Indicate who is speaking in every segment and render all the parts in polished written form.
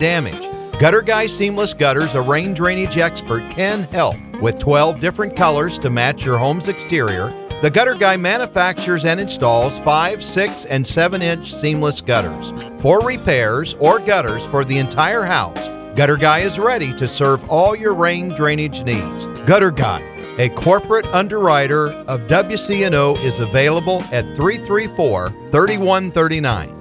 Speaker 1: damage. Gutter Guy Seamless Gutters, a rain drainage expert, can help. With 12 different colors to match your home's exterior, the Gutter Guy manufactures and installs 5, 6, and 7-inch seamless gutters. For repairs or gutters for the entire house, Gutter Guy is ready to serve all your rain drainage needs. Gutter Guy, a corporate underwriter of WCNO, is available at 334-3139.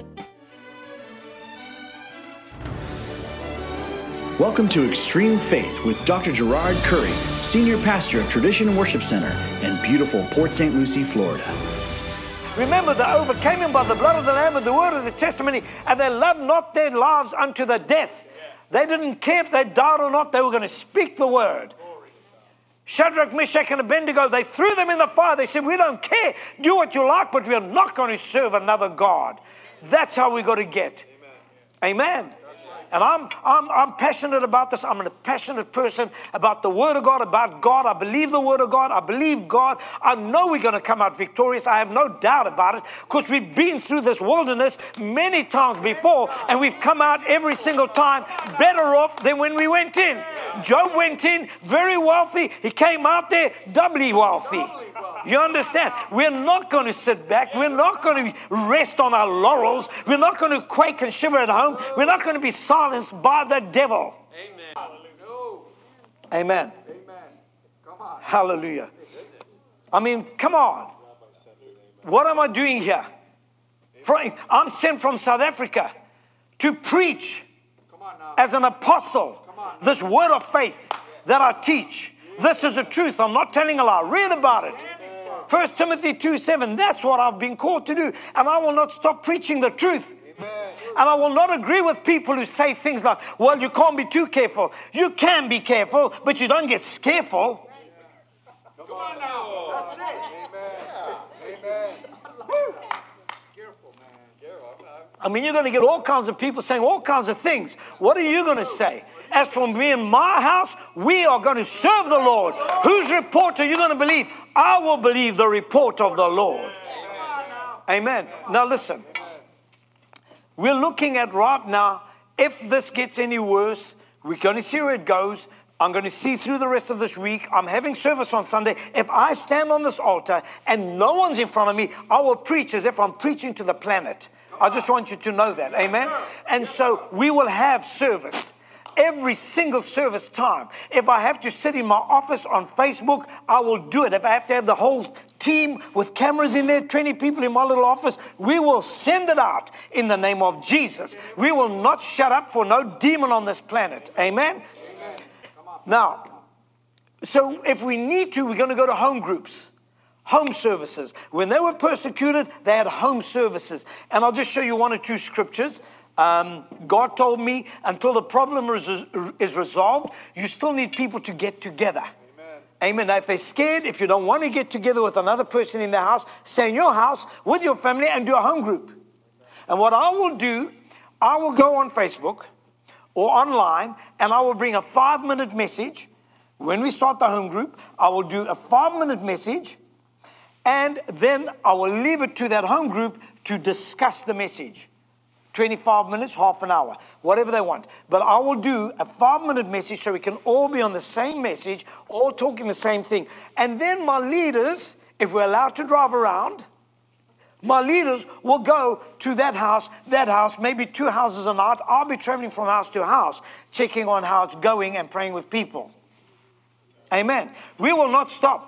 Speaker 2: Welcome to Extreme Faith with Dr. Gerard Curry, Senior Pastor of Tradition Worship Center in beautiful Port St. Lucie, Florida.
Speaker 3: Remember, they overcame him by the blood of the Lamb and the word of the testimony, and they loved not their lives unto the death. They didn't care if they died or not. They were going to speak the word. Shadrach, Meshach, and Abednego, they threw them in the fire. They said, we don't care. Do what you like, but we are not going to serve another God. That's how we got to get. Amen. And I'm passionate about this. I'm a passionate person about the Word of God, about God. I believe the Word of God. I believe God. I know we're going to come out victorious. I have no doubt about it, because we've been through this wilderness many times before, and we've come out every single time better off than when we went in. Job went in very wealthy. He came out there doubly wealthy. You understand? We're not going to sit back. We're not going to rest on our laurels. We're not going to quake and shiver at home. We're not going to be silenced by the devil. Amen. Amen. Come on. Hallelujah. I mean, come on. What am I doing here? I'm sent from South Africa to preach as an apostle this word of faith that I teach. This is the truth. I'm not telling a lie. Read about it. 1 Timothy 2:7, that's what I've been called to do. And I will not stop preaching the truth. Amen. And I will not agree with people who say things like, well, you can't be too careful. You can be careful, but you don't get scareful. Come on now. That's it. Amen. Amen. I mean, you're going to get all kinds of people saying all kinds of things. What are you going to say? As for me and my house, we are going to serve the Lord. Whose report are you going to believe? I will believe the report of the Lord. Amen. Now listen. We're looking at right now, if this gets any worse, we're going to see where it goes. I'm going to see through the rest of this week. I'm having service on Sunday. If I stand on this altar and no one's in front of me, I will preach as if I'm preaching to the planet. I just want you to know that. Amen. And so we will have service. Every single service time. If I have to sit in my office on Facebook, I will do it. If I have to have the whole team with cameras in there, 20 people in my little office, we will send it out in the name of Jesus. We will not shut up for no demon on this planet. Amen? Now, so if we need to, we're going to go to home groups. Home services. When they were persecuted, they had home services. And I'll just show you one or two scriptures. God told me until the problem is resolved, you still need people to get together. Amen. Now, if they're scared, if you don't want to get together with another person in their house, stay in your house with your family and do a home group. And what I will do, I will go on Facebook or online and I will bring a 5-minute message. When we start the home group, I will do a 5-minute message and then I will leave it to that home group to discuss the message. 25 minutes, half an hour, whatever they want. But I will do a 5-minute message so we can all be on the same message, all talking the same thing. And then my leaders, if we're allowed to drive around, my leaders will go to that house, maybe 2 houses a night. I'll be traveling from house to house, checking on how it's going and praying with people. Amen. We will not stop.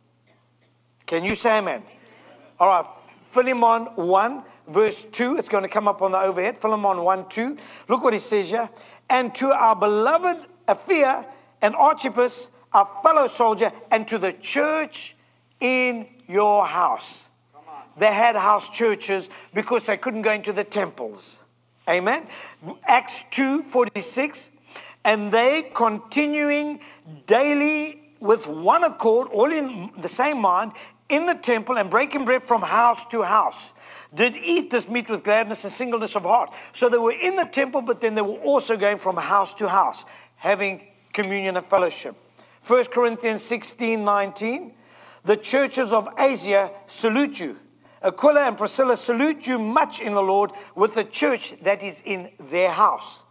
Speaker 3: Can you say amen? All right, Philemon 1. Verse 2, it's going to come up on the overhead. Philemon 1:2. Look what he says here. And to our beloved Apphia and Archippus, our fellow soldier, and to the church in your house. They had house churches because they couldn't go into the temples. Amen. Acts 2:46. And they continuing daily with one accord, all in the same mind, in the temple and breaking bread from house to house, did eat this meat with gladness and singleness of heart. So they were in the temple, but then they were also going from house to house, having communion and fellowship. 1 Corinthians 16:19, the churches of Asia salute you. Aquila and Priscilla salute you much in the Lord with the church that is in their house.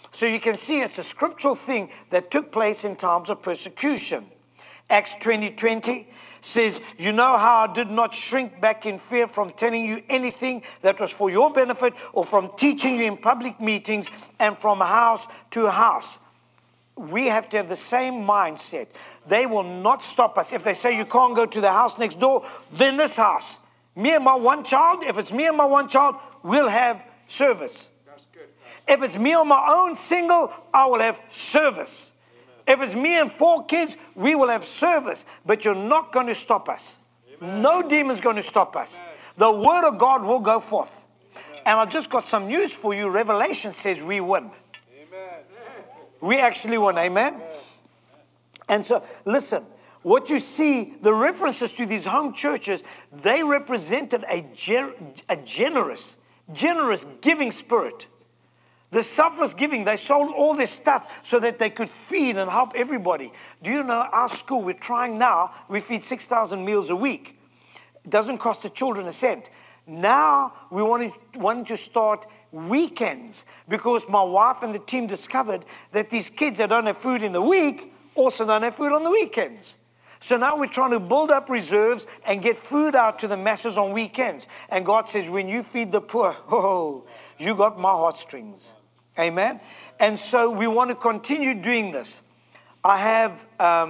Speaker 3: So you can see it's a scriptural thing that took place in times of persecution. Acts 20:20 says, you know how I did not shrink back in fear from telling you anything that was for your benefit or from teaching you in public meetings and from house to house. We have to have the same mindset. They will not stop us. If they say you can't go to the house next door, then this house. Me and my one child, if it's me and my one child, we'll have service. If it's me on my own single, I will have service. If it's me and 4 kids, we will have service. But you're not going to stop us. Amen. No demon's going to stop us. Amen. The word of God will go forth. Amen. And I just got some news for you. Revelation says we win. Amen. We actually won. Amen? Amen. And so, listen, what you see, the references to these home churches, they represented a generous giving spirit. The selfless giving, they sold all their stuff so that they could feed and help everybody. Do you know, our school, we're trying now, we feed 6,000 meals a week. It doesn't cost the children a cent. Now we wanting to start weekends because my wife and the team discovered that these kids that don't have food in the week also don't have food on the weekends. So now we're trying to build up reserves and get food out to the masses on weekends. And God says, when you feed the poor, oh, you got my heartstrings. Amen. And so we want to continue doing this. I have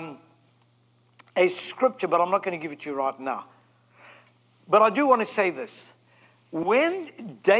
Speaker 3: a scripture, but I'm not going to give it to you right now. But I do want to say this. When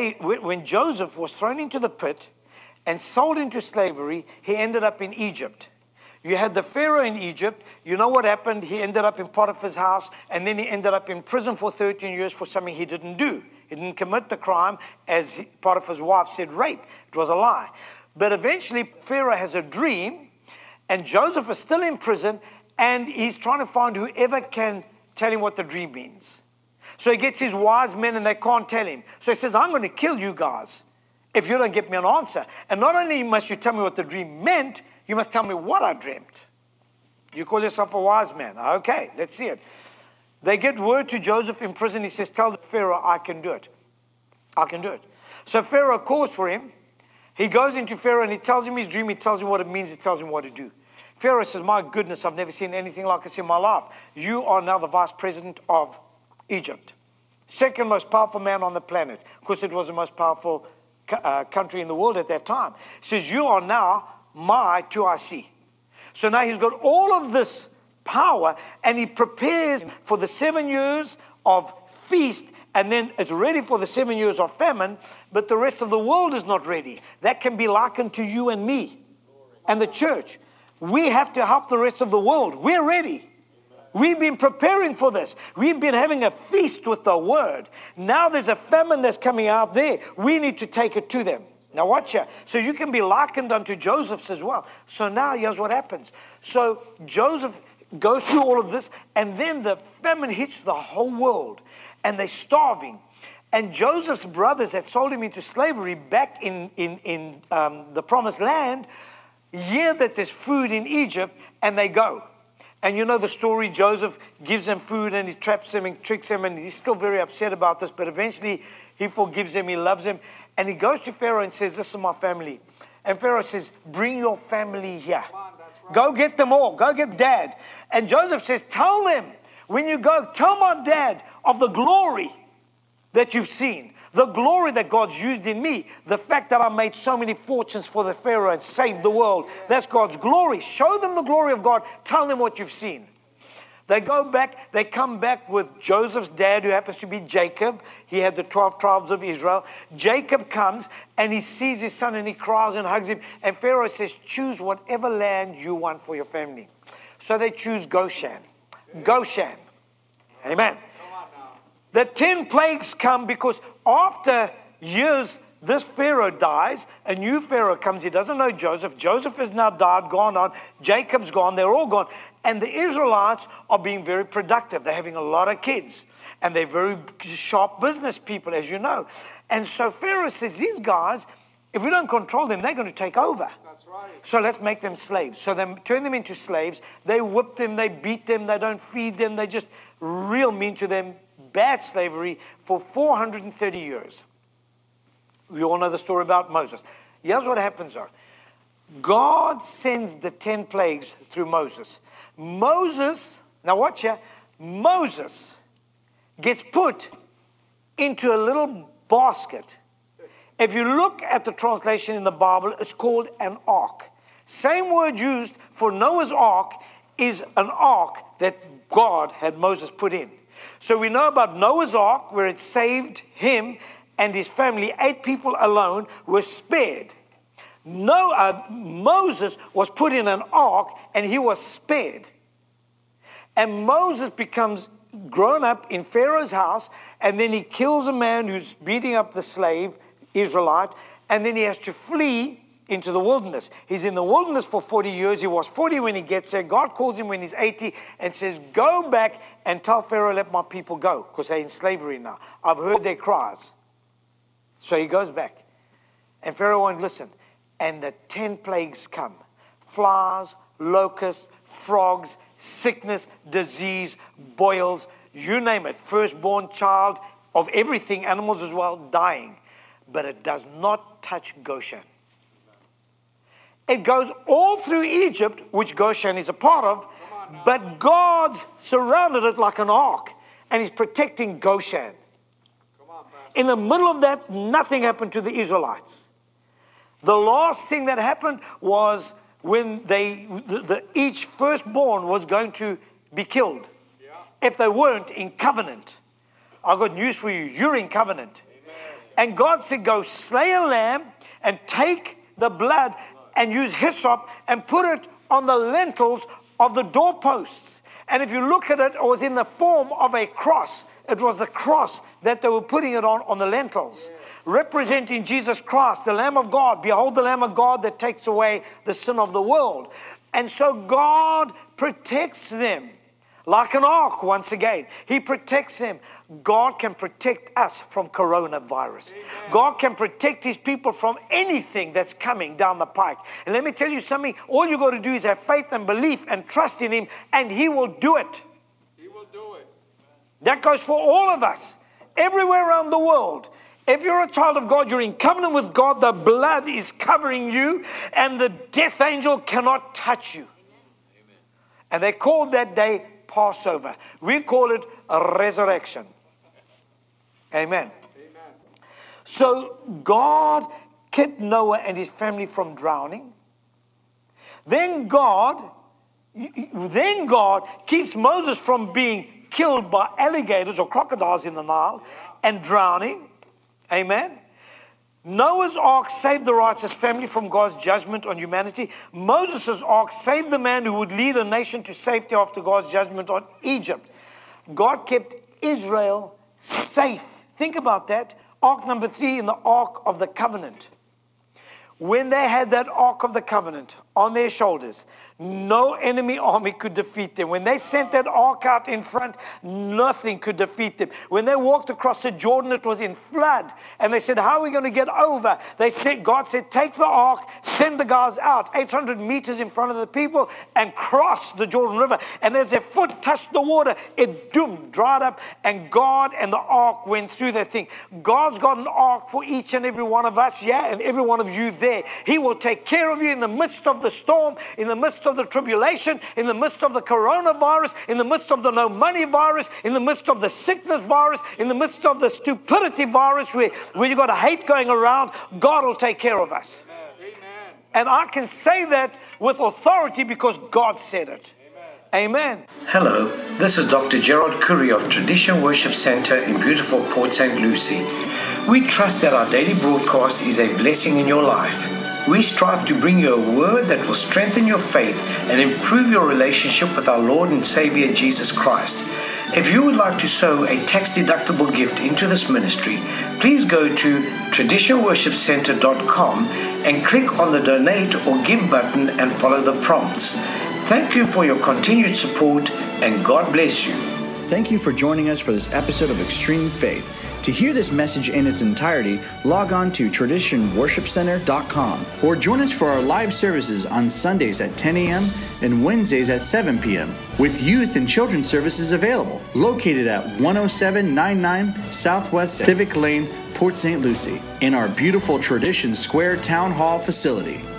Speaker 3: Joseph was thrown into the pit and sold into slavery, he ended up in Egypt. You had the Pharaoh in Egypt. You know what happened? He ended up in Potiphar's house, and then he ended up in prison for 13 years for something he didn't do. He didn't commit the crime, as Potiphar's wife said, rape. It was a lie. But eventually, Pharaoh has a dream, and Joseph is still in prison, and he's trying to find whoever can tell him what the dream means. So he gets his wise men, and they can't tell him. So he says, I'm going to kill you guys if you don't get me an answer. And not only must you tell me what the dream meant, you must tell me what I dreamt. You call yourself a wise man. Okay, let's see it. They get word to Joseph in prison. He says, tell the Pharaoh, I can do it. I can do it. So Pharaoh calls for him. He goes into Pharaoh and he tells him his dream. He tells him what it means. He tells him what to do. Pharaoh says, my goodness, I've never seen anything like this in my life. You are now the vice president of Egypt. Second most powerful man on the planet. Of course, it was the most powerful country in the world at that time. He says, you are now my 2IC. So now he's got all of this power, and he prepares for the 7 years of feast, and then it's ready for the 7 years of famine, but the rest of the world is not ready. That can be likened to you and me and the church. We have to help the rest of the world. We're ready. We've been preparing for this. We've been having a feast with the word. Now there's a famine that's coming out there. We need to take it to them. Now watch here. So you can be likened unto Joseph's as well. So now here's what happens. So Joseph goes through all of this, and then the famine hits the whole world, and they're starving. And Joseph's brothers that sold him into slavery back in the promised land hear that there's food in Egypt, and they go. And you know the story, Joseph gives them food and he traps them and tricks them, and he's still very upset about this, but eventually he forgives them, he loves them, and he goes to Pharaoh and says, this is my family. And Pharaoh says, bring your family here. Go get them all. Go get dad. And Joseph says, tell them, when you go, tell my dad of the glory that you've seen. The glory that God's used in me. The fact that I made so many fortunes for the Pharaoh and saved the world. That's God's glory. Show them the glory of God. Tell them what you've seen. They go back. They come back with Joseph's dad, who happens to be Jacob. He had the 12 tribes of Israel. Jacob comes and he sees his son and he cries and hugs him. And Pharaoh says, choose whatever land you want for your family. So they choose Goshen. Goshen. Amen. The 10 plagues come because after years, this Pharaoh dies. A new Pharaoh comes. He doesn't know Joseph. Joseph has now died, gone on. Jacob's gone. They're all gone. And the Israelites are being very productive. They're having a lot of kids. And they're very sharp business people, as you know. And so Pharaoh says, these guys, if we don't control them, they're going to take over. That's right. So let's make them slaves. So they turn them into slaves. They whip them. They beat them. They don't feed them. They just real mean to them. Bad slavery for 430 years. We all know the story about Moses. Here's what happens though. God sends the 10 plagues through Moses. Moses, now watch here, Moses gets put into a little basket. If you look at the translation in the Bible, it's called an ark. Same word used for Noah's ark is an ark that God had Moses put in. So we know about Noah's ark, where it saved him and his family. 8 people alone were spared. Moses was put in an ark and he was spared. And Moses becomes grown up in Pharaoh's house, and then he kills a man who's beating up the slave Israelite, and then he has to flee into the wilderness. He's in the wilderness for 40 years. He was 40 when he gets there. God calls him when he's 80 and says, go back and tell Pharaoh, let my people go, because they're in slavery now. I've heard their cries. So he goes back. And Pharaoh won't listen. And the 10 plagues come. Flies, locusts, frogs, sickness, disease, boils, you name it. Firstborn child of everything, animals as well, dying. But it does not touch Goshen. It goes all through Egypt, which Goshen is a part of, but God's surrounded it like an ark, and he's protecting Goshen. In the middle of that, nothing happened to the Israelites. The last thing that happened was when each firstborn was going to be killed. If they weren't in covenant. I've got news for you. You're in covenant. And God said, go slay a lamb and take the blood and use hyssop and put it on the lintels of the doorposts. And if you look at it, it was in the form of a cross. It was a cross that they were putting it on the lintels, representing Jesus Christ, the Lamb of God. Behold the Lamb of God that takes away the sin of the world. And so God protects them. Like an ark, once again. He protects them. God can protect us from coronavirus. Amen. God can protect his people from anything that's coming down the pike. And let me tell you something. All you got to do is have faith and belief and trust in him, and he will do it.
Speaker 4: He will do it.
Speaker 3: That goes for all of us. Everywhere around the world. If you're a child of God, you're in covenant with God. The blood is covering you, and the death angel cannot touch you. Amen. And they called that day Passover. We call it a resurrection. Amen. Amen. So God kept Noah and his family from drowning. Then God keeps Moses from being killed by alligators or crocodiles in the Nile and drowning. Amen. Noah's ark saved the righteous family from God's judgment on humanity. Moses' ark saved the man who would lead a nation to safety after God's judgment on Egypt. God kept Israel safe. Think about that. Ark number 3 in the Ark of the Covenant. When they had that Ark of the Covenant on their shoulders, no enemy army could defeat them. When they sent that ark out in front, nothing could defeat them. When they walked across the Jordan, it was in flood. And they said, how are we going to get over? God said, take the ark, send the guys out 800 meters in front of the people and cross the Jordan River. And as their foot touched the water, it dried up, and God and the ark went through that thing. God's got an ark for each and every one of us, and every one of you there. He will take care of you in the midst of the storm, in the midst of the tribulation, in the midst of the coronavirus, in the midst of the no money virus, in the midst of the sickness virus, in the midst of the stupidity virus where you've got a hate going around. God will take care of us. Amen. And I can say that with authority because God said it. Amen.
Speaker 5: Hello, this is Dr. Gerard Curry of Tradition Worship Center in beautiful Port St. Lucie. We trust that our daily broadcast is a blessing in your life. We strive to bring you a word that will strengthen your faith and improve your relationship with our Lord and Savior Jesus Christ. If you would like to sow a tax-deductible gift into this ministry, please go to traditionworshipcenter.com and click on the donate or give button and follow the prompts. Thank you for your continued support, and God bless you.
Speaker 2: Thank you for joining us for this episode of Extreme Faith. To hear this message in its entirety, log on to traditionworshipcenter.com or join us for our live services on Sundays at 10 a.m. and Wednesdays at 7 p.m. with youth and children's services available, located at 10799 Southwest Civic Lane, Port St. Lucie, in our beautiful Tradition Square Town Hall facility.